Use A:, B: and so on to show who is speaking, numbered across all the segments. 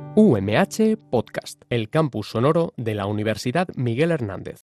A: UMH Podcast, el campus sonoro de la Universidad Miguel Hernández.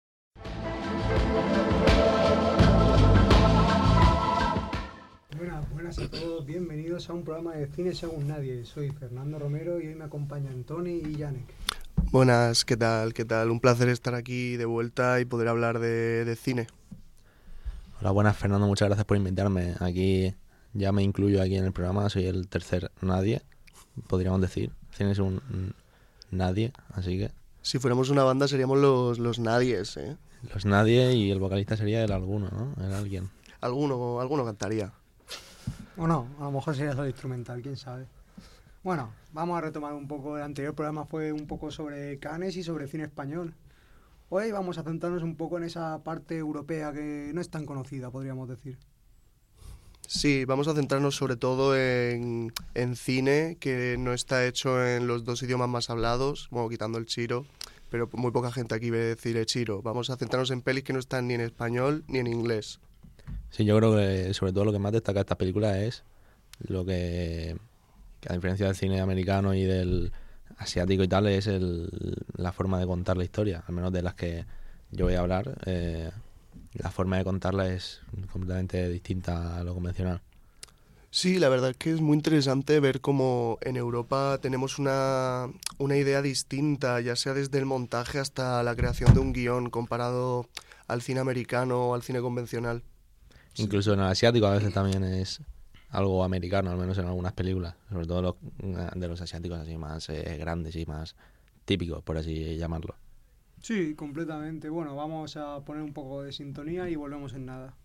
B: Buenas a todos, bienvenidos a un programa de Cine Según Nadie. Soy Fernando Romero y hoy me acompañan Tony y Janek.
C: Buenas, ¿qué tal? Un placer estar aquí de vuelta y poder hablar de cine.
D: Hola, buenas Fernando, muchas gracias por invitarme. Aquí ya me incluyo aquí en el programa, soy el tercer nadie, podríamos decir. Cine es un nadie, así que...
C: Si fuéramos una banda seríamos los nadies, ¿eh?
D: Los nadie y el vocalista sería el alguno, ¿no? El alguien.
C: Alguno cantaría.
B: O no, a lo mejor sería solo instrumental, quién sabe. Bueno, vamos a retomar un poco. El anterior programa fue un poco sobre Cannes y sobre cine español. Hoy vamos a centrarnos un poco en esa parte europea que no es tan conocida, podríamos decir.
C: Sí, vamos a centrarnos sobre todo en cine que no está hecho en los dos idiomas más hablados, bueno, quitando el chino, pero muy poca gente aquí ve decir el chino. Vamos a centrarnos en pelis que no están ni en español ni en inglés.
D: Sí, yo creo que sobre todo lo que más destaca de esta película es lo que a diferencia del cine americano y del asiático y tal, es la forma de contar la historia, al menos de las que yo voy a hablar. La forma de contarla es completamente distinta a lo convencional.
C: Sí, la verdad es que es muy interesante ver cómo en Europa tenemos una idea distinta, ya sea desde el montaje hasta la creación de un guión comparado al cine americano o al cine convencional.
D: Incluso en el asiático a veces también es algo americano, al menos en algunas películas, sobre todo de los asiáticos así más grandes y más típicos, por así llamarlo.
B: Sí, completamente. Bueno, vamos a poner un poco de sintonía y volvemos en nada.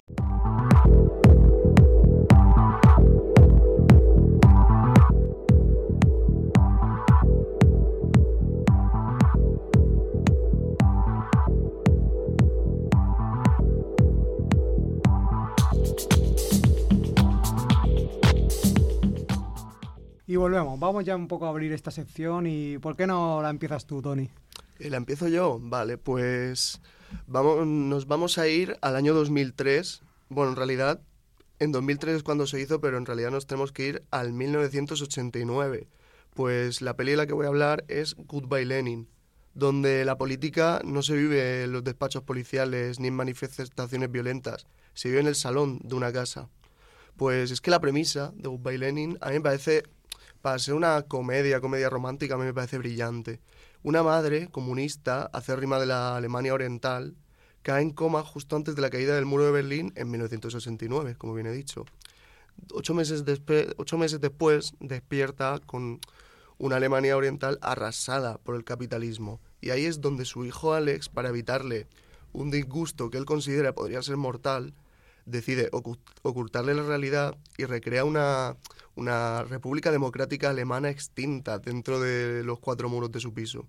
B: Y volvemos. Vamos ya un poco a abrir esta sección y ¿por qué no la empiezas tú, Tony?
C: ¿La empiezo yo? Vale, pues nos vamos a ir al año 2003. Bueno, en realidad, en 2003 es cuando se hizo, pero en realidad nos tenemos que ir al 1989. Pues la peli de la que voy a hablar es Goodbye Lenin, donde la política no se vive en los despachos policiales ni en manifestaciones violentas, se vive en el salón de una casa. Pues es que la premisa de Goodbye Lenin a mí me parece, para ser una comedia romántica, a mí me parece brillante. Una madre comunista, acérrima de la Alemania Oriental, cae en coma justo antes de la caída del muro de Berlín en 1969, como bien he dicho. 8 meses después despierta con una Alemania Oriental arrasada por el capitalismo. Y ahí es donde su hijo Alex, para evitarle un disgusto que él considera podría ser mortal, decide ocultarle la realidad y recrea una república democrática alemana extinta dentro de los 4 muros de su piso.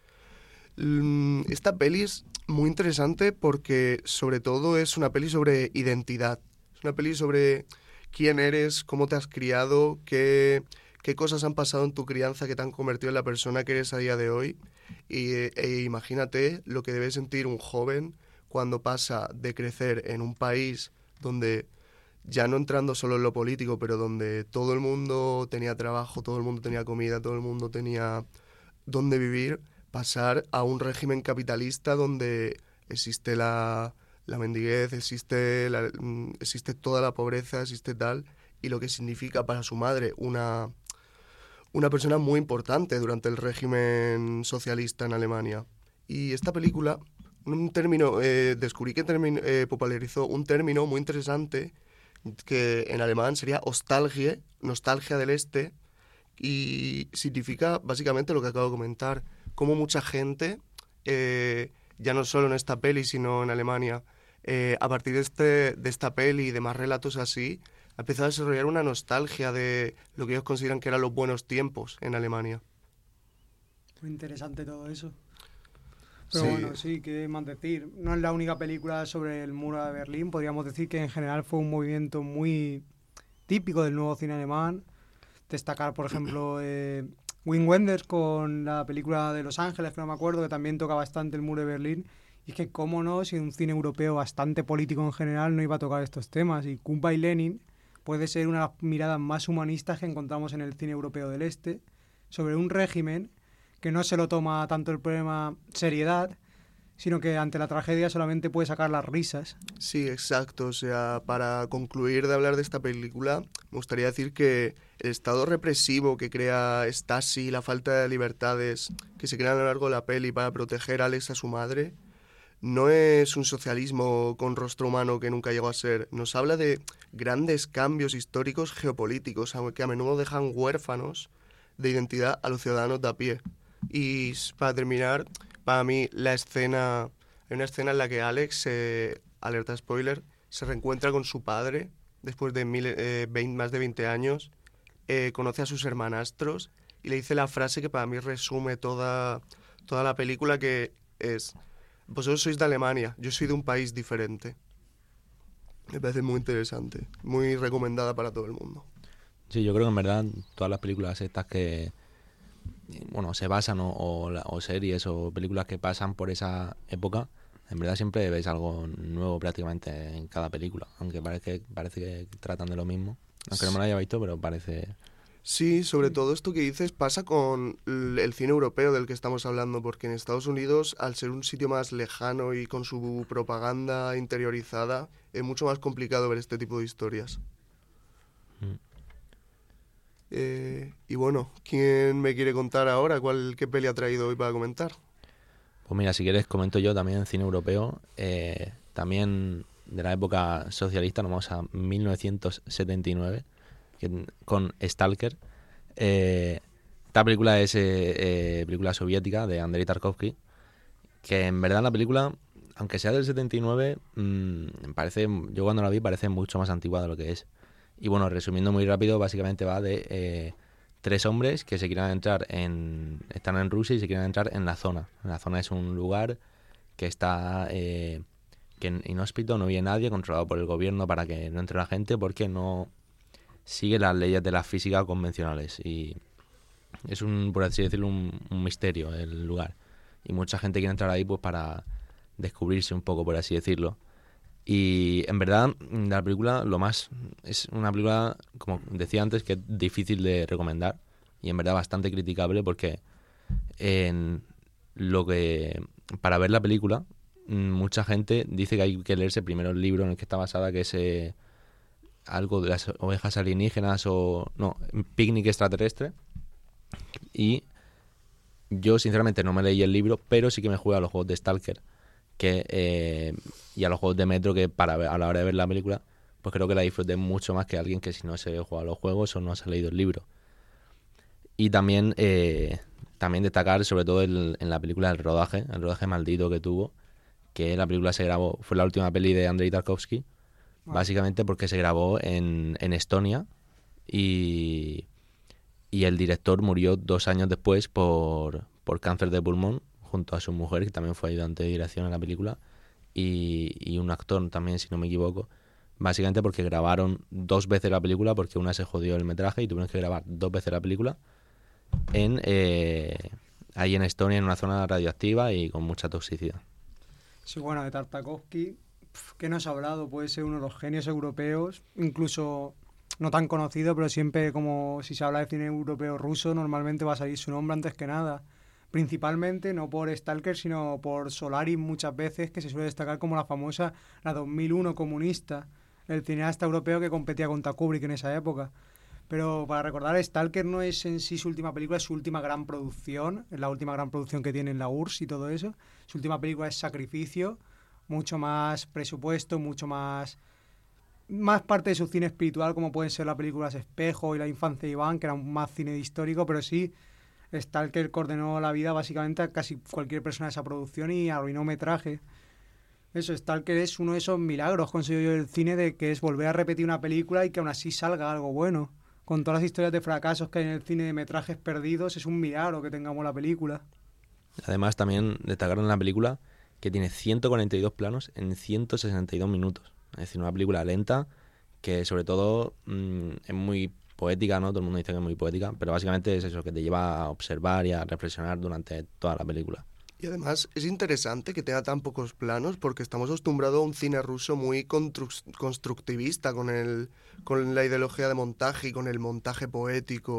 C: Esta peli es muy interesante porque sobre todo es una peli sobre identidad. Es una peli sobre quién eres, cómo te has criado, qué cosas han pasado en tu crianza que te han convertido en la persona que eres a día de hoy. E imagínate lo que debe sentir un joven cuando pasa de crecer en un país donde, ya no entrando solo en lo político, pero donde todo el mundo tenía trabajo, todo el mundo tenía comida, todo el mundo tenía dónde vivir, pasar a un régimen capitalista donde existe la mendiguez, existe toda la pobreza, existe tal, y lo que significa para su madre una persona muy importante durante el régimen socialista en Alemania. Y esta película, descubrí que popularizó un término muy interesante que en alemán sería Ostalgie, nostalgia del este, y significa básicamente lo que acabo de comentar, como mucha gente, ya no solo en esta peli, sino en Alemania, a partir de esta peli y de más relatos así, ha empezado a desarrollar una nostalgia de lo que ellos consideran que eran los buenos tiempos en Alemania.
B: Muy interesante todo eso. Pero
C: Sí.
B: bueno, sí, qué más decir. No es la única película sobre el muro de Berlín. Podríamos decir que en general fue un movimiento muy típico del nuevo cine alemán. Destacar, por ejemplo, Wim Wenders con la película de Los Ángeles, que no me acuerdo, que también toca bastante el muro de Berlín. Y es que, cómo no, si un cine europeo bastante político en general no iba a tocar estos temas. Y Goodbye Lenin puede ser una de las miradas más humanistas que encontramos en el cine europeo del este, sobre un régimen que no se lo toma tanto el problema seriedad, sino que ante la tragedia solamente puede sacar las risas.
C: Sí, exacto. O sea, para concluir de hablar de esta película, me gustaría decir que el estado represivo que crea Stasi, la falta de libertades que se crean a lo largo de la peli para proteger a Alex a su madre, no es un socialismo con rostro humano que nunca llegó a ser. Nos habla de grandes cambios históricos geopolíticos que a menudo dejan huérfanos de identidad a los ciudadanos de a pie. Y para terminar, para mí hay una escena en la que Alex, alerta spoiler, se reencuentra con su padre después de más de 20 años, conoce a sus hermanastros y le dice la frase que para mí resume toda la película, que es: vosotros sois de Alemania, yo soy de un país diferente. Me parece muy interesante, muy recomendada para todo el mundo.
D: Sí, yo creo que en verdad todas las películas estas que se basan o series o películas que pasan por esa época, en verdad siempre ves algo nuevo prácticamente en cada película, aunque parece que tratan de lo mismo, aunque no me lo haya visto, pero parece...
C: Sí, sobre todo esto que dices pasa con el cine europeo del que estamos hablando, porque en Estados Unidos, al ser un sitio más lejano y con su propaganda interiorizada, es mucho más complicado ver este tipo de historias. Y bueno, ¿quién me quiere contar ahora qué peli ha traído hoy para comentar?
D: Pues mira, si quieres comento yo también cine europeo, también de la época socialista. Nos vamos a 1979 con Stalker. Esta película es película soviética de Andrei Tarkovsky, que en verdad la película, aunque sea del 79, yo cuando la vi parece mucho más antigua de lo que es. Y bueno, resumiendo muy rápido, básicamente va de 3 hombres que están en Rusia y se quieren entrar en la zona. La zona es un lugar que está inhóspito, no vive nadie, controlado por el gobierno para que no entre la gente, porque no sigue las leyes de la física convencionales. Y es por así decirlo, un misterio el lugar. Y mucha gente quiere entrar ahí pues para descubrirse un poco, por así decirlo. Y en verdad, la película, es una película, como decía antes, que es difícil de recomendar y en verdad bastante criticable, porque para ver la película, mucha gente dice que hay que leerse primero el libro en el que está basada, que es algo de las ovejas alienígenas Picnic extraterrestre. Y yo sinceramente no me leí el libro, pero sí que me jugué a los juegos de Stalker y a los juegos de Metro, que a la hora de ver la película pues creo que la disfruté mucho más que alguien que si no se juega a los juegos o no se ha leído el libro. Y también destacar sobre todo en la película el rodaje maldito que tuvo, que la película se grabó, fue la última peli de Andrei Tarkovsky, básicamente porque se grabó en Estonia y el director murió 2 años después por cáncer de pulmón, junto a su mujer, que también fue ayudante de dirección en la película, y un actor también, si no me equivoco, básicamente porque grabaron 2 veces la película, porque una se jodió el metraje y tuvieron que grabar 2 veces la película ahí en Estonia, en una zona radioactiva y con mucha toxicidad.
B: Sí, bueno, de Tartakovsky, ¿qué nos ha hablado? Puede ser uno de los genios europeos, incluso no tan conocido, pero siempre, como si se habla de cine europeo ruso, normalmente va a salir su nombre antes que nada. Principalmente no por Stalker, sino por Solaris muchas veces, que se suele destacar como la 2001 comunista, el cineasta europeo que competía contra Kubrick en esa época. Pero para recordar, Stalker no es en sí su última película, es su última gran producción, es la última gran producción que tiene en la URSS y todo eso. Su última película es Sacrificio, mucho más presupuesto, mucho más parte de su cine espiritual, como pueden ser las películas Espejo y La infancia de Iván, que eran más cine histórico, pero sí, Stalker coordenó la vida básicamente a casi cualquier persona de esa producción y arruinó metraje. Eso, Stalker es uno de esos milagros, considero yo, del cine, de que es volver a repetir una película y que aún así salga algo bueno. Con todas las historias de fracasos que hay en el cine de metrajes perdidos, es un milagro que tengamos la película.
D: Además, también destacaron en la película que tiene 142 planos en 162 minutos. Es decir, una película lenta que sobre todo es muy poética, ¿no? Todo el mundo dice que es muy poética, pero básicamente es eso, que te lleva a observar y a reflexionar durante toda la película.
C: Y además es interesante que tenga tan pocos planos, porque estamos acostumbrados a un cine ruso muy constructivista con la ideología de montaje y con el montaje poético,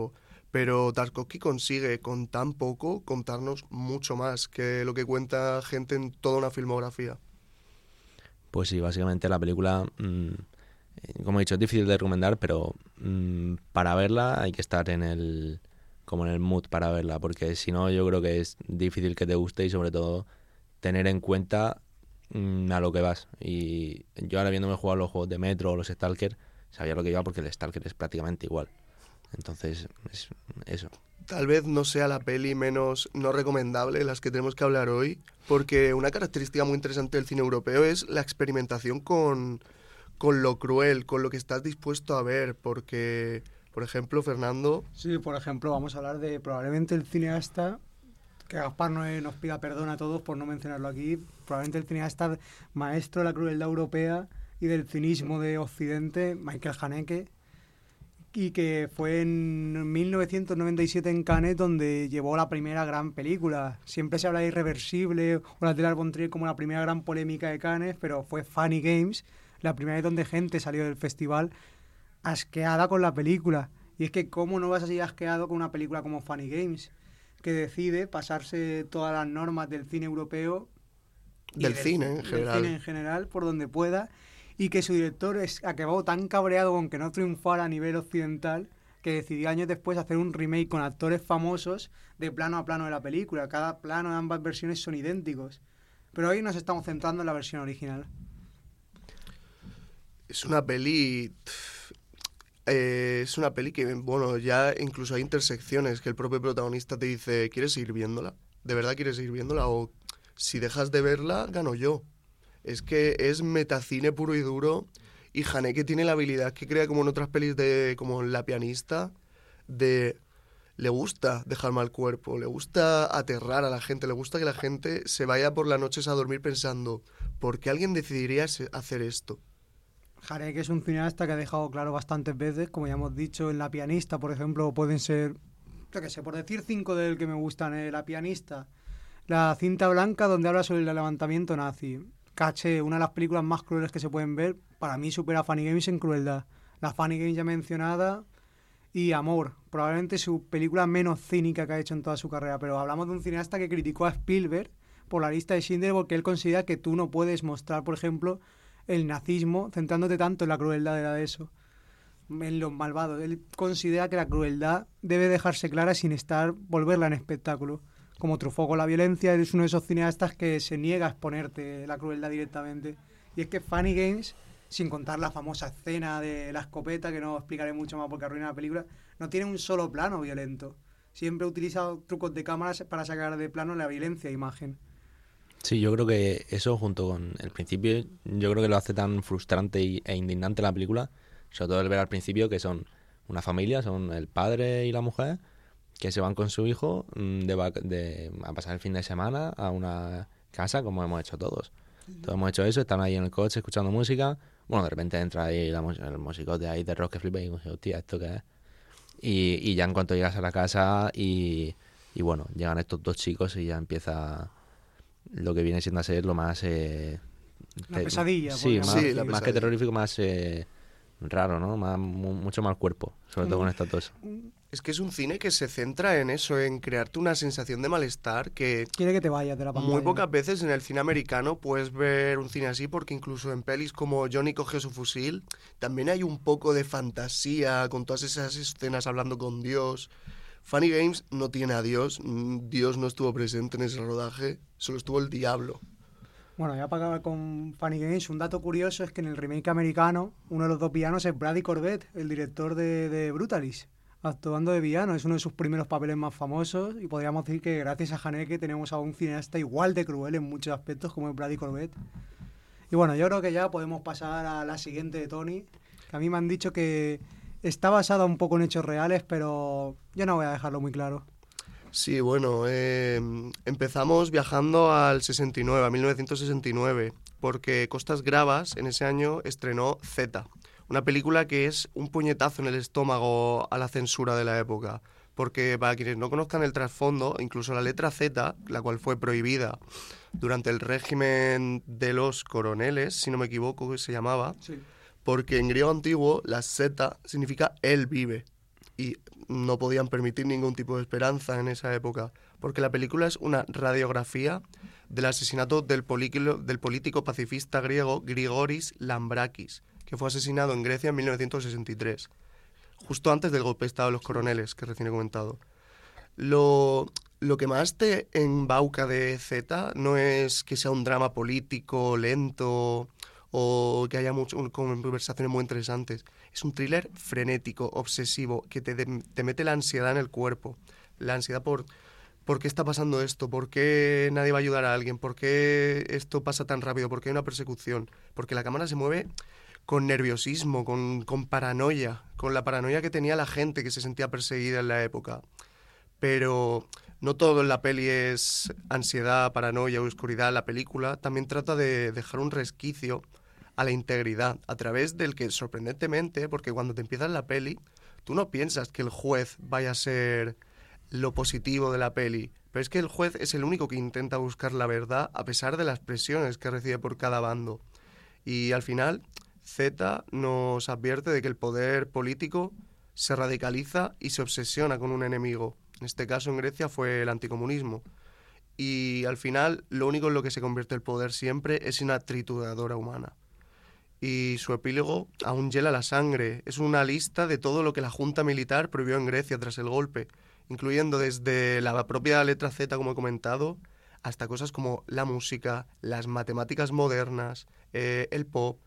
C: Pero Tarkovsky consigue con tan poco contarnos mucho más que lo que cuenta gente en toda una filmografía.
D: Pues sí, básicamente la película, como he dicho, es difícil de recomendar, pero para verla hay que estar como en el mood para verla, porque si no yo creo que es difícil que te guste y sobre todo tener en cuenta a lo que vas. Y yo ahora viéndome jugar los juegos de Metro o los Stalker, sabía lo que iba porque el Stalker es prácticamente igual. Entonces, es eso.
C: Tal vez no sea la peli menos no recomendable de las que tenemos que hablar hoy, porque una característica muy interesante del cine europeo es la experimentación con lo cruel, con lo que estás dispuesto a ver, porque, por ejemplo, Fernando...
B: Sí, por ejemplo, vamos a hablar de probablemente el cineasta, que Gaspar nos pida perdón a todos por no mencionarlo aquí, probablemente el cineasta maestro de la crueldad europea y del cinismo de Occidente, Michael Haneke, y que fue en 1997 en Cannes donde llevó la primera gran película. Siempre se habla de Irreversible o la de Lars von Trier como la primera gran polémica de Cannes, pero fue Funny Games, la primera vez donde gente salió del festival asqueada con la película. Y es que cómo no vas a salir asqueado con una película como Funny Games, que decide pasarse todas las normas del cine europeo
C: Del cine en
B: general por donde pueda, y que su director acabó tan cabreado con que no triunfara a nivel occidental que decidió años después hacer un remake con actores famosos de plano a plano de la película. Cada plano de ambas versiones son idénticos. Pero hoy nos estamos centrando en la versión original.
C: Es una peli... es una peli que, bueno, ya incluso hay intersecciones que el propio protagonista te dice, ¿quieres seguir viéndola? ¿De verdad quieres seguir viéndola? O si dejas de verla, gano yo. Es que es metacine puro y duro, y Haneke tiene la habilidad que crea como en otras pelis como La pianista, le gusta dejar mal cuerpo, le gusta aterrar a la gente, le gusta que la gente se vaya por las noches a dormir pensando, ¿por qué alguien decidiría hacer esto?
B: Haneke es un cineasta que ha dejado claro bastantes veces, como ya hemos dicho, en La pianista, por ejemplo, pueden ser, yo qué sé, por decir 5 del que me gustan, La pianista, La cinta blanca, donde habla sobre el levantamiento nazi, Caché, una de las películas más crueles que se pueden ver, para mí supera a Funny Games en crueldad. La Funny Games ya mencionada, y Amor, probablemente su película menos cínica que ha hecho en toda su carrera, pero hablamos de un cineasta que criticó a Spielberg por la lista de Schindler porque él considera que tú no puedes mostrar, por ejemplo, el nazismo centrándote tanto en la crueldad de eso, en los malvados. Él considera que la crueldad debe dejarse clara sin volverla en espectáculo. Como Truffaut con la violencia, es uno de esos cineastas que se niega a exponerte la crueldad directamente. Y es que Funny Games, sin contar la famosa escena de la escopeta, que no explicaré mucho más porque arruina la película, no tiene un solo plano violento. Siempre ha utilizado trucos de cámaras para sacar de plano la violencia de imagen.
D: Sí, yo creo que eso junto con el principio, yo creo que lo hace tan frustrante e indignante la película, sobre todo el ver al principio que son una familia, son el padre y la mujer, que se van con su hijo a pasar el fin de semana a una casa como hemos hecho todos. Todos hemos hecho eso, están ahí en el coche escuchando música, bueno, de repente entra ahí el musicote ahí de rock que flipa y digo, hostia, ¿esto qué es? Y ya en cuanto llegas a la casa y bueno, llegan estos dos chicos y ya empieza lo que viene siendo a ser lo más...
B: la pesadilla.
D: Sí,
C: la
D: más que terrorífico, más raro, ¿no? Mucho más cuerpo, sobre todo con estas dos.
C: Es que es un cine que se centra en eso, en crearte una sensación de malestar que...
B: Quiere que te vayas de la pantalla.
C: Muy pocas veces en el cine americano puedes ver un cine así, porque incluso en pelis como Johnny cogió su fusil, también hay un poco de fantasía con todas esas escenas hablando con Dios. Funny Games no tiene a Dios, Dios no estuvo presente en ese rodaje, solo estuvo el diablo.
B: Bueno, ya para acabar con Funny Games, un dato curioso es que en el remake americano, uno de los dos villanos es Brady Corbett, el director de Brutalis, actuando de villano. Es uno de sus primeros papeles más famosos y podríamos decir que gracias a Haneke tenemos a un cineasta igual de cruel en muchos aspectos como es Brady Corbett. Y bueno, yo creo que ya podemos pasar a la siguiente de Tony, que a mí me han dicho que está basada un poco en hechos reales, pero yo no voy a dejarlo muy claro.
C: Sí, bueno, empezamos viajando al 69, a 1969, porque Costas Gravas en ese año estrenó Z, una película que es un puñetazo en el estómago a la censura de la época, porque para quienes no conozcan el trasfondo, incluso la letra Z, la cual fue prohibida durante el régimen de los coroneles, si no me equivoco que se llamaba,
B: Sí.
C: porque en griego antiguo la Z significa él vive. y no podían permitir ningún tipo de esperanza en esa época, porque la película es una radiografía del asesinato del político pacifista griego Grigoris Lambrakis, que fue asesinado en Grecia en 1963, justo antes del golpe de Estado de los coroneles, que recién he comentado. Lo que más te embauca de Z no es que sea un drama político lento o que haya conversaciones muy interesantes. Es un thriller frenético, obsesivo, que te mete la ansiedad en el cuerpo. La ansiedad por qué está pasando esto, por qué nadie va a ayudar a alguien, por qué esto pasa tan rápido, por qué hay una persecución. Porque la cámara se mueve con nerviosismo, con paranoia, con la paranoia que tenía la gente que se sentía perseguida en la época. Pero no todo en la peli es ansiedad, paranoia o oscuridad. La película también trata de dejar un resquicio a la integridad, a través del que, sorprendentemente, porque cuando te empiezas la peli, tú no piensas que el juez vaya a ser lo positivo de la peli, pero es que el juez es el único que intenta buscar la verdad a pesar de las presiones que recibe por cada bando. Y al final, Z nos advierte de que el poder político se radicaliza y se obsesiona con un enemigo. En este caso, en Grecia, fue el anticomunismo. Y al final, lo único en lo que se convierte el poder siempre es una trituradora humana. Y su epílogo aún hiela la sangre. Es una lista de todo lo que la junta militar prohibió en Grecia tras el golpe, incluyendo desde la propia letra Z, como he comentado, hasta cosas como la música, las matemáticas modernas, el pop.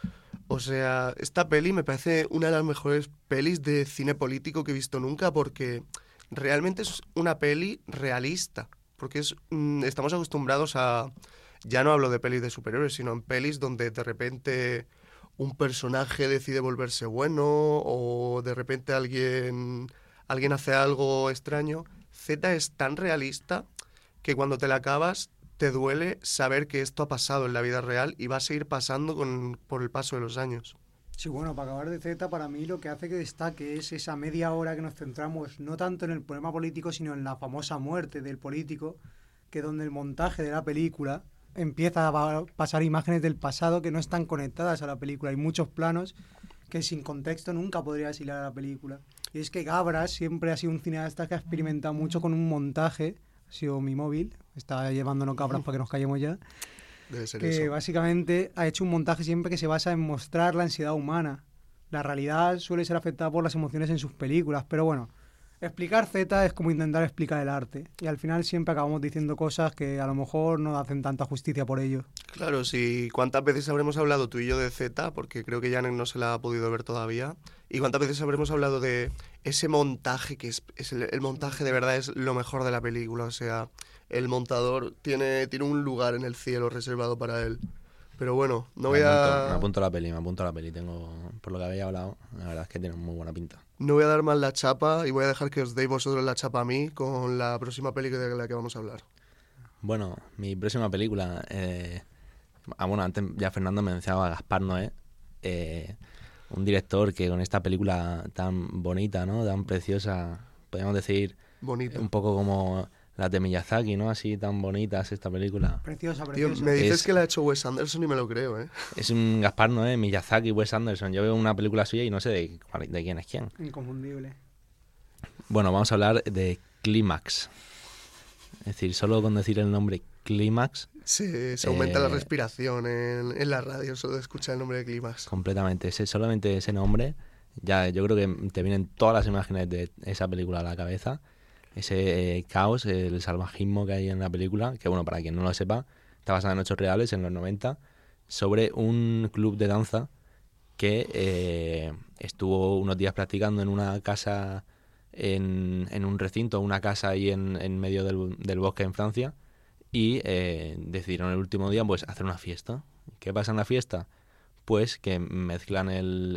C: O sea, esta peli me parece una de las mejores pelis de cine político que he visto nunca, porque realmente es una peli realista. Porque estamos acostumbrados a... Ya no hablo de pelis de superhéroes, sino en pelis donde de repente un personaje decide volverse bueno o de repente alguien hace algo extraño. Z es tan realista que cuando te la acabas te duele saber que esto ha pasado en la vida real y va a seguir pasando por el paso de los años.
B: Sí, bueno, para acabar de Z, para mí lo que hace que destaque es esa media hora que nos centramos no tanto en el problema político, sino en la famosa muerte del político, que es donde el montaje de la película empieza a pasar imágenes del pasado que no están conectadas a la película. Hay muchos planos que sin contexto nunca podrías hilar a la película. Y es que Gabras siempre ha sido un cineasta que ha experimentado mucho con un montaje. Ha sido mi móvil, está llevándonos Gabras para que nos callemos ya.
C: Debe ser
B: que
C: eso.
B: Básicamente ha hecho un montaje siempre que se basa en mostrar la ansiedad humana. La realidad suele ser afectada por las emociones en sus películas, pero bueno, explicar Z es como intentar explicar el arte. Y al final siempre acabamos diciendo cosas que a lo mejor no hacen tanta justicia por ello.
C: Claro, sí. ¿Cuántas veces habremos hablado tú y yo de Z? Porque creo que Janek no se la ha podido ver todavía. ¿Y cuántas veces habremos hablado de ese montaje, que es el montaje de verdad es lo mejor de la película? O sea, el montador tiene un lugar en el cielo reservado para él. Pero bueno, me
D: apunto a la peli. Tengo, por lo que habéis hablado, la verdad es que tiene muy buena pinta.
C: No voy a dar más la chapa y voy a dejar que os deis vosotros la chapa a mí con la próxima peli de la que vamos a hablar.
D: Bueno, mi próxima película... bueno, antes ya Fernando mencionaba a Gaspar Noé, un director que con esta película tan bonita, ¿no? Tan preciosa, podríamos decir,
C: bonita,
D: un poco como las de Miyazaki, ¿no? Así tan bonitas esta película.
B: Preciosa.
C: Tío, me dices que la ha hecho Wes Anderson y me lo creo, ¿eh?
D: Es un Gaspar Noé, Miyazaki, Wes Anderson. Yo veo una película suya y no sé de quién es quién.
B: Inconfundible.
D: Bueno, vamos a hablar de Clímax. Es decir, solo con decir el nombre Clímax...
C: Se aumenta la respiración en la radio solo de escuchar el nombre de Clímax.
D: Completamente. Solamente ese nombre, ya yo creo que te vienen todas las imágenes de esa película a la cabeza. Ese caos, el salvajismo que hay en la película, que bueno, para quien no lo sepa, está basada en hechos reales, en los 90, sobre un club de danza que estuvo unos días practicando en una casa, en un recinto, una casa ahí en medio del bosque en Francia, y decidieron el último día pues hacer una fiesta. ¿Qué pasa en la fiesta? Pues que mezclan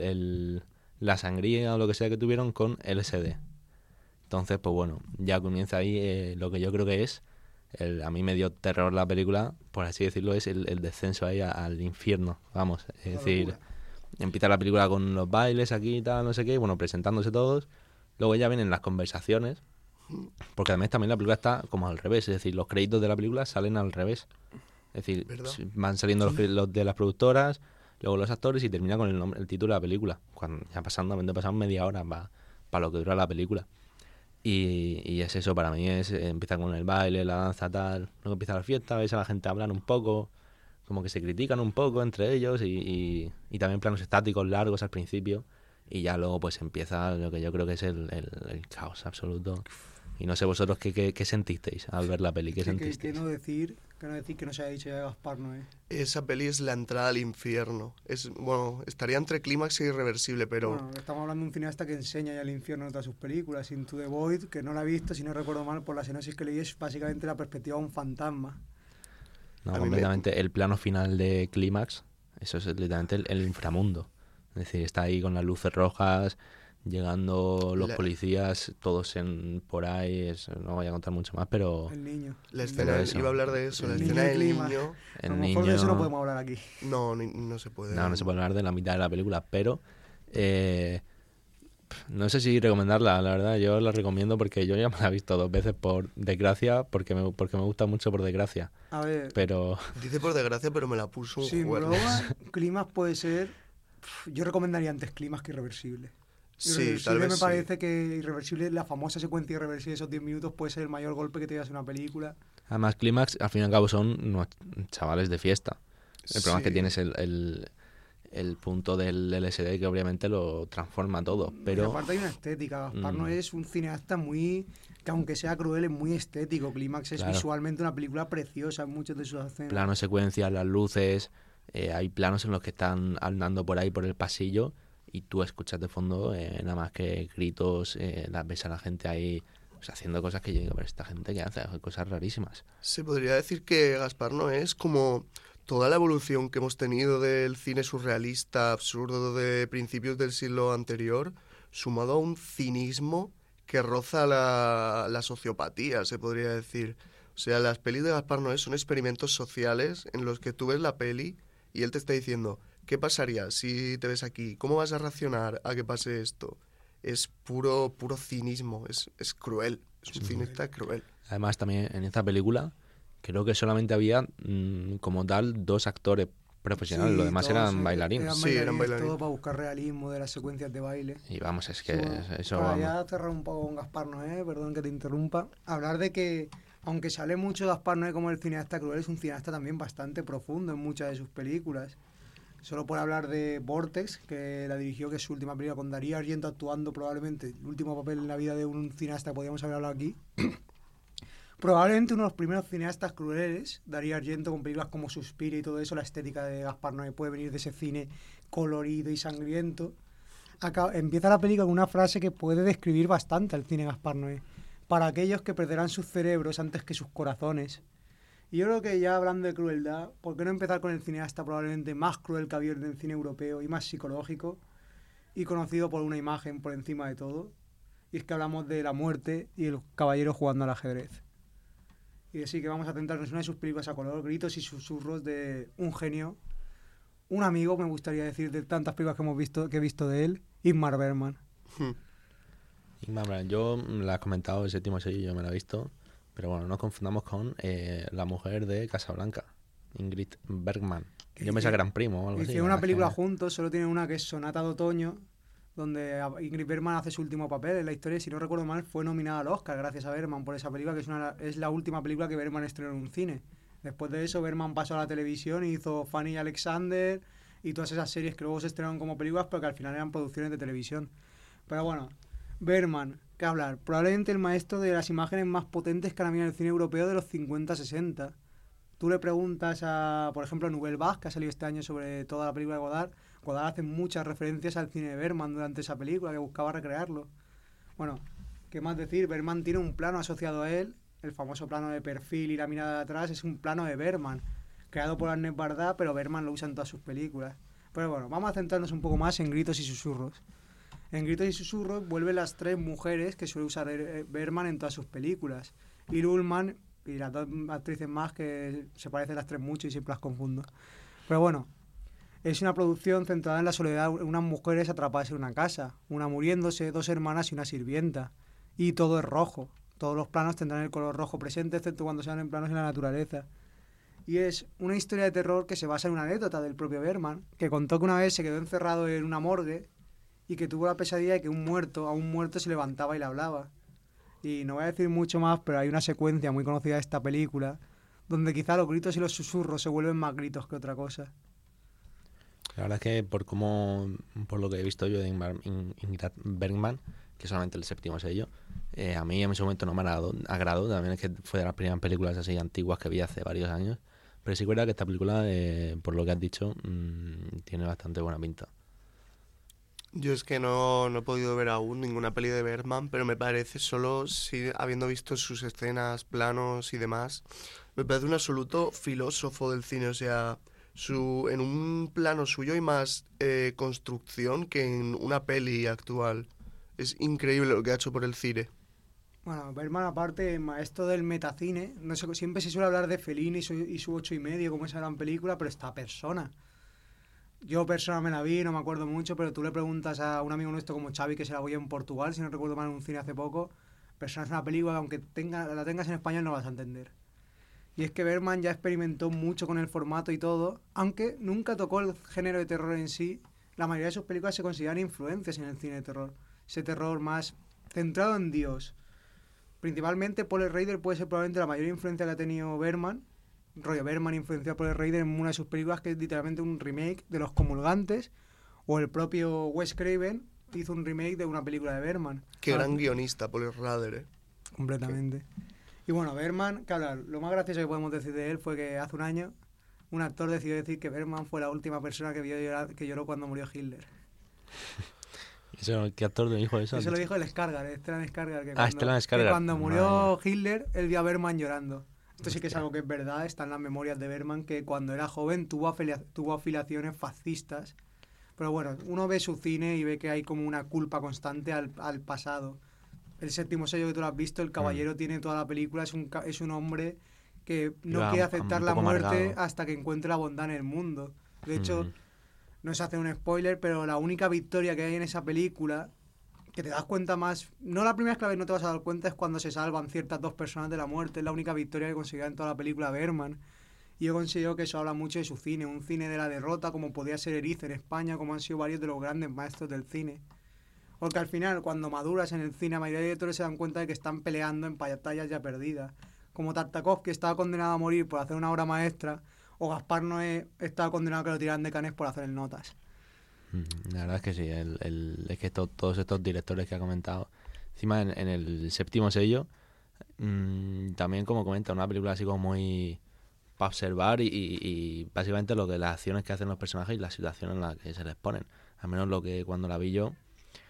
D: la sangría o lo que sea que tuvieron con LSD. Entonces, pues bueno, ya comienza ahí lo que yo creo que es, a mí me dio terror la película, por así decirlo, es el descenso ahí al infierno, vamos. Es decir, empieza la película con los bailes aquí y tal, no sé qué, bueno, presentándose todos. Luego ya vienen las conversaciones, porque además también la película está como al revés, es decir, los créditos de la película salen al revés. Es decir, van saliendo los de las productoras, luego los actores y termina con el título de la película. Cuando ya pasan media hora para para lo que dura la película. Y es eso, para mí empieza con el baile, la danza, tal, luego empieza la fiesta, ves a la gente hablar un poco, como que se critican un poco entre ellos y también planos estáticos largos al principio, y ya luego pues empieza lo que yo creo que es el caos absoluto. Y no sé vosotros qué sentisteis al ver la peli, qué sentisteis.
B: Que no decir que no se haya dicho ya de Gaspar Noé.
C: Esa peli es la entrada al infierno. Bueno, estaría entre clímax e irreversible, pero...
B: Bueno, estamos hablando de un cineasta que enseña ya el infierno en todas sus películas. Into the Void, que no la he visto, si no recuerdo mal, por la sinopsis que leí, es básicamente la perspectiva de un fantasma.
D: No, completamente. El plano final de clímax, eso es literalmente el inframundo. Es decir, está ahí con las luces rojas, llegando los policías, todos por ahí, no voy a contar mucho más, pero...
B: El niño.
C: La escena, iba a hablar de eso, la escena del niño...
B: A lo mejor de eso no podemos hablar aquí.
C: No, no se puede.
D: No se puede hablar de la mitad de la película, pero... no sé si recomendarla, la verdad, yo la recomiendo porque yo ya me la he visto 2 veces por desgracia, porque me gusta mucho por desgracia.
B: A ver...
D: Pero...
C: Dice por desgracia, pero me la puso un juego.
B: Clímax puede ser... Yo recomendaría antes Clímax que Irreversible.
C: Sí, tal vez
B: me parece que Irreversible, la famosa secuencia Irreversible de esos 10 minutos puede ser el mayor golpe que te llevas en una película.
D: Además, Clímax, al fin y al cabo, son unos chavales de fiesta. El problema es que tienes el punto del LSD que obviamente lo transforma todo, pero...
B: Y aparte hay una estética. Gaspar no es un cineasta muy... que aunque sea cruel, es muy estético. Clímax es visualmente una película preciosa en muchos de sus escenas.
D: Planos, secuencias, las luces... hay planos en los que están andando por ahí, por el pasillo, y tú escuchas de fondo nada más que gritos, ves a la gente ahí haciendo cosas que yo digo, pero esta gente que hace cosas rarísimas.
C: Se podría decir que Gaspar Noé es como toda la evolución que hemos tenido del cine surrealista, absurdo de principios del siglo anterior, sumado a un cinismo que roza la sociopatía, se podría decir. O sea, las pelis de Gaspar Noé son experimentos sociales en los que tú ves la peli y él te está diciendo, ¿qué pasaría si te ves aquí? ¿Cómo vas a reaccionar a que pase esto? Es puro cinismo, es cruel, es un cineasta cruel.
D: Además, también en esta película creo que solamente había como tal 2 actores profesionales, los demás eran bailarines.
B: Eran bailarines. Todo para buscar realismo de las secuencias de baile.
D: Y vamos, es que eso...
B: Para ya cerrar un poco con Gaspar Noé, perdón que te interrumpa, hablar de que aunque sale mucho Gaspar Noé como el cineasta cruel, es un cineasta también bastante profundo en muchas de sus películas. Solo por hablar de Vortex, que la dirigió, que es su última película, con Darío Argento actuando probablemente el último papel en la vida de un cineasta que podríamos haber hablado aquí. Probablemente uno de los primeros cineastas crueles, Darío Argento, con películas como Suspiria y todo eso. La estética de Gaspar Noé puede venir de ese cine colorido y sangriento. Empieza la película con una frase que puede describir bastante al cine Gaspar Noé. Para aquellos que perderán sus cerebros antes que sus corazones. Y yo creo que ya hablando de crueldad, ¿por qué no empezar con el cineasta probablemente más cruel que había en el cine europeo y más psicológico y conocido por una imagen por encima de todo? Y es que hablamos de la muerte y el caballero jugando al ajedrez. Y así que vamos a centrarnos en una de sus películas a color, gritos y susurros de un genio, un amigo, me gustaría decir, de tantas películas que he visto de él, Ingmar Bergman.
D: Ingmar Bergman, yo la has comentado, el séptimo sello, yo me la he visto, pero bueno, no nos confundamos con la mujer de Casablanca, Ingrid Bergman. Yo pensaba que eran primos o algo así.
B: Hicieron una película juntos, solo tienen una que es Sonata de Otoño, donde Ingrid Bergman hace su último papel en la historia, y si no recuerdo mal, fue nominada al Oscar gracias a Bergman por esa película, que es la última película que Bergman estrenó en un cine. Después de eso, Bergman pasó a la televisión y hizo Fanny y Alexander y todas esas series que luego se estrenaron como películas, pero que al final eran producciones de televisión. Pero bueno, Bergman, ¿qué hablar? Probablemente el maestro de las imágenes más potentes que han habido en el cine europeo de los 50-60. Tú le preguntas a, por ejemplo, a Nouvelle Vague, que ha salido este año sobre toda la película de Godard. Godard hace muchas referencias al cine de Bergman durante esa película, que buscaba recrearlo. Bueno, ¿qué más decir? Bergman tiene un plano asociado a él, el famoso plano de perfil y la mirada de atrás, es un plano de Bergman, creado por Ernest Barda, pero Bergman lo usa en todas sus películas. Pero bueno, vamos a centrarnos un poco más en Gritos y Susurros. En Gritos y Susurros vuelven las 3 mujeres que suele usar Bergman en todas sus películas. Lee Ullman y las 2 actrices más que se parecen las 3 mucho y siempre las confundo. Pero bueno, es una producción centrada en la soledad de unas mujeres atrapadas en una casa, una muriéndose, 2 hermanas y una sirvienta. Y todo es rojo. Todos los planos tendrán el color rojo presente, excepto cuando sean en planos en la naturaleza. Y es una historia de terror que se basa en una anécdota del propio Bergman, que contó que una vez se quedó encerrado en una morgue y que tuvo la pesadilla de que a un muerto se levantaba y le hablaba. Y no voy a decir mucho más, pero hay una secuencia muy conocida de esta película donde quizá los gritos y los susurros se vuelven más gritos que otra cosa.
D: La verdad es que por lo que he visto yo de Ingrid Bergman, que es solamente el 7º sello, a mí en ese momento no me agradó. También es que fue de las primeras películas así antiguas que vi hace varios años. Pero sí es verdad que esta película, por lo que has dicho, tiene bastante buena pinta.
C: Yo es que no he podido ver aún ninguna peli de Bergman, pero me parece, solo habiendo visto sus escenas, planos y demás, me parece un absoluto filósofo del cine. O sea, en un plano suyo hay más construcción que en una peli actual. Es increíble lo que ha hecho por el cine.
B: Bueno, Bergman, aparte, maestro del metacine, no sé, siempre se suele hablar de Fellini y su 8,5 como esa gran película, pero esta persona. Yo persona me la vi, no me acuerdo mucho, pero tú le preguntas a un amigo nuestro como Xavi, que se la vio en Portugal, si no recuerdo mal, en un cine hace poco, Persona es una película que aunque la tengas en español no vas a entender. Y es que Bergman ya experimentó mucho con el formato y todo, aunque nunca tocó el género de terror en sí. La mayoría de sus películas se consideran influencias en el cine de terror. Ese terror más centrado en Dios. Principalmente Paul Schrader puede ser probablemente la mayor influencia que ha tenido Bergman. Rollo Bergman influenció a Paul Schrader en una de sus películas que es literalmente un remake de Los Comulgantes, o el propio Wes Craven hizo un remake de una película de Bergman.
C: Qué gran guionista, Paul Schrader,
B: Completamente. Y bueno, Bergman, claro, lo más gracioso que podemos decir de él fue que hace un año un actor decidió decir que Bergman fue la última persona que lloró cuando murió Hitler.
D: ¿Qué actor dijo eso?
B: Eso lo dijo el Skarsgård, Stellan Skarsgård.
D: Stellan Skarsgård.
B: Que cuando murió Hitler, él vio a Bergman llorando. Esto sí que es algo que es verdad, está en las memorias de Bergman, que cuando era joven tuvo afiliaciones fascistas. Pero bueno, uno ve su cine y ve que hay como una culpa constante al pasado. El 7º sello que tú lo has visto, el caballero tiene toda la película, es un hombre que no quiere aceptar la muerte hasta que encuentre la bondad en el mundo. De hecho, no se hace un spoiler, pero la única victoria que hay en esa película, que te das cuenta más, no la primera vez que la ves no te vas a dar cuenta, es cuando se salvan ciertas 2 personas de la muerte. Es la única victoria que consiguió en toda la película Bergman. Y yo considero que eso habla mucho de su cine, un cine de la derrota, como podía ser Erice en España, como han sido varios de los grandes maestros del cine. Porque al final, cuando maduras en el cine, la mayoría de directores se dan cuenta de que están peleando en batallas ya perdidas. Como Tartakovsky, que estaba condenado a morir por hacer una obra maestra, o Gaspar Noé estaba condenado a que lo tiraran de Cannes por hacer el Notas.
D: La verdad es que sí, es que todos estos directores que ha comentado, encima en el 7º sello, también como comenta, una película así como muy para observar y básicamente lo que las acciones que hacen los personajes y las situaciones en las que se les ponen. Al menos lo que cuando la vi yo,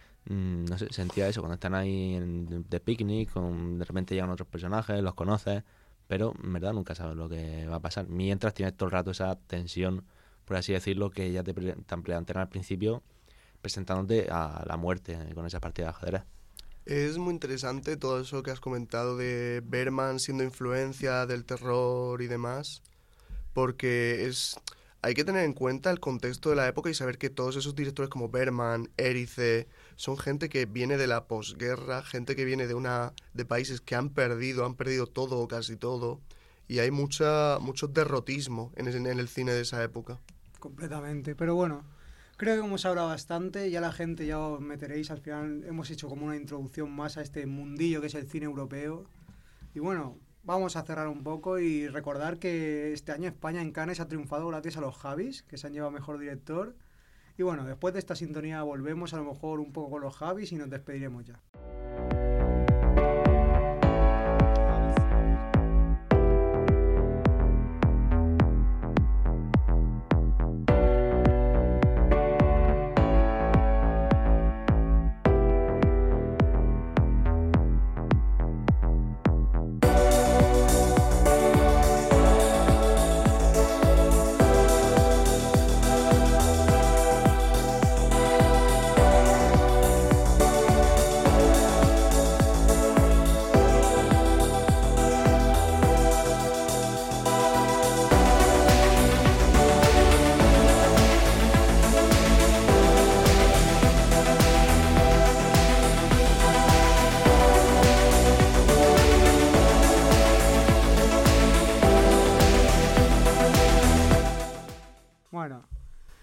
D: no sé, sentía eso, cuando están ahí de picnic, de repente llegan otros personajes, los conoces, pero en verdad nunca sabes lo que va a pasar. Mientras tienes todo el rato esa tensión, por así decirlo, que ya te plantean al principio, presentándote a la muerte con esa partida de ajedrez.
C: Es muy interesante todo eso que has comentado de Bergman siendo influencia del terror y demás, porque hay que tener en cuenta el contexto de la época y saber que todos esos directores como Bergman, Erice, son gente que viene de la posguerra, gente que viene de países que han perdido todo o casi todo, y hay mucho derrotismo en el cine de esa época.
B: Completamente, pero bueno, creo que hemos hablado bastante, ya la gente ya os meteréis, al final hemos hecho como una introducción más a este mundillo que es el cine europeo, y bueno, vamos a cerrar un poco y recordar que este año España en Cannes ha triunfado gracias a los Javis, que se han llevado mejor director. Y bueno, después de esta sintonía volvemos a lo mejor un poco con los Javis y nos despediremos ya.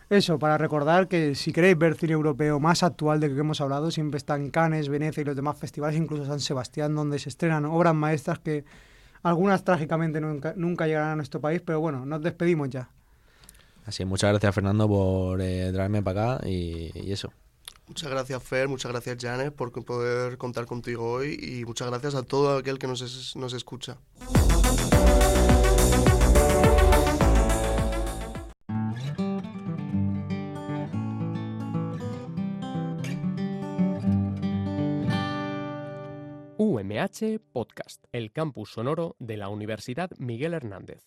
B: Eso, para recordar que si queréis ver cine europeo más actual de que hemos hablado, siempre está en Cannes, Venecia y los demás festivales, incluso San Sebastián, donde se estrenan obras maestras que algunas trágicamente nunca llegarán a nuestro país, pero bueno, nos despedimos ya.
D: Así es, muchas gracias Fernando por traerme para acá y eso.
C: Muchas gracias Fer, muchas gracias Janet por poder contar contigo hoy y muchas gracias a todo aquel que nos escucha.
A: UMH Podcast, el campus sonoro de la Universidad Miguel Hernández.